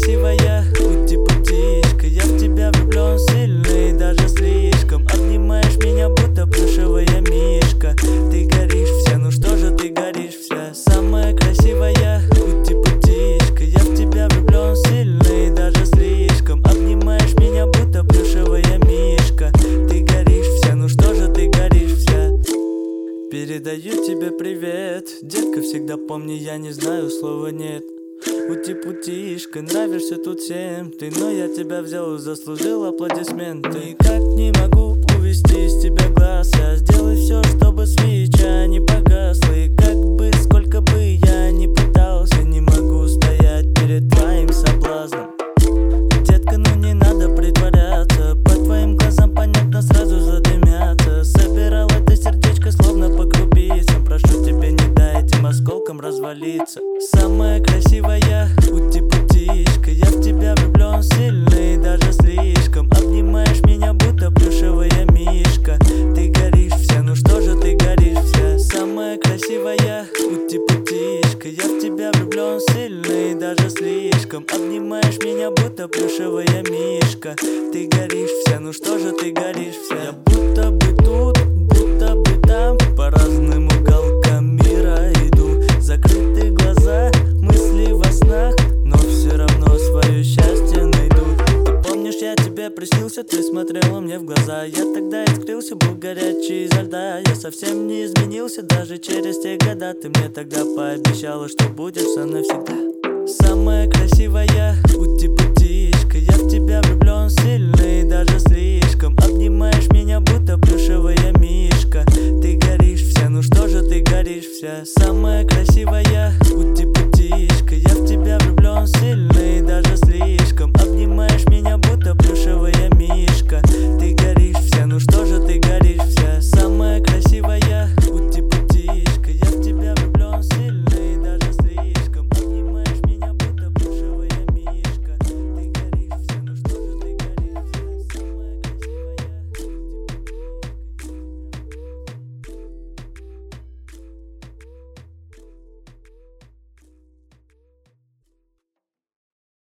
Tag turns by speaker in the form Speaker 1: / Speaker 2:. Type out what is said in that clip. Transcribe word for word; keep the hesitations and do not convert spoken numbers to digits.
Speaker 1: красивая, ути-путишка. Я в тебя влюблен сильно и даже слишком. Обнимаешь меня, будто плюшевая мишка. Ты горишь вся, ну что же ты горишь вся. Самая красивая, ути-путишка. Я в тебя влюблен сильно и даже слишком. Обнимаешь меня, будто плюшевая мишка. Ты горишь вся, ну что же ты горишь вся. Передаю тебе привет, детка, всегда помни, я не знаю слова нет. Ути-путишка, нравишься тут всем ты, но я тебя взял и заслужил аплодисменты. Никак не могу увести из тебя глаз, я сделаю все, чтобы свеча не погасла. И как бы, сколько бы я ни пытался, не могу стоять перед твоим соблазном. Детка, ну не надо притворяться, по твоим глазам понятно, сразу задымятся. Собирал это сердечко словно по крупицам, прошу тебя, не дай этим осколкам развалиться. Самая красивая, ути-путишка. Я в тебя влюблен сильно и даже слишком. Обнимаешь меня, будто плюшевая мишка. Ты горишь вся, ну что же ты горишь вся. Самая красивая, ути-путишка. Я в тебя влюблен сильно и даже слишком. Обнимаешь меня, будто плюшевая мишка. Ты горишь вся, ну что же ты горишь вся. Я будто бы тут, будто бы там, по разным уголкам мира иду. Закрытые глаза, мысли во снах, но все равно свое счастье найду. Ты помнишь, я тебе приснился, ты смотрела мне в глаза. Я тогда искрился, был горячий изо льда. Я совсем не изменился, даже через те года. Ты мне тогда пообещала, что будешь со мной всегда. Самая красивая, ути-путишка. Я в тебя влюблен сильно и даже слишком.